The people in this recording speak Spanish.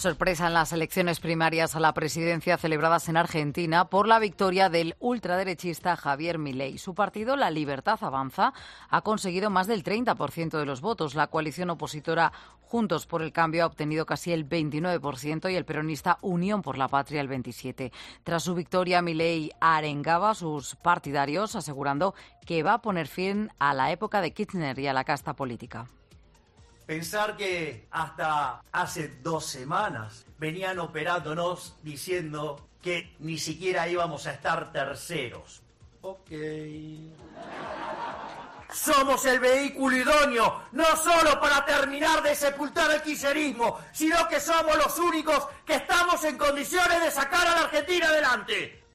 Sorpresa en las elecciones primarias a la presidencia celebradas en Argentina por la victoria del ultraderechista Javier Milei. Su partido, La Libertad Avanza, ha conseguido más del 30% de los votos. La coalición opositora Juntos por el Cambio ha obtenido casi el 29% y el peronista Unión por la Patria el 27%. Tras su victoria, Milei arengaba a sus partidarios, asegurando que va a poner fin a la época de Kirchner y a la casta política. Pensar que hasta hace 2 semanas venían operándonos diciendo que ni siquiera íbamos a estar terceros. Ok. Somos el vehículo idóneo, no solo para terminar de sepultar el kirchnerismo, sino que somos los únicos que estamos en condiciones de sacar a la Argentina adelante.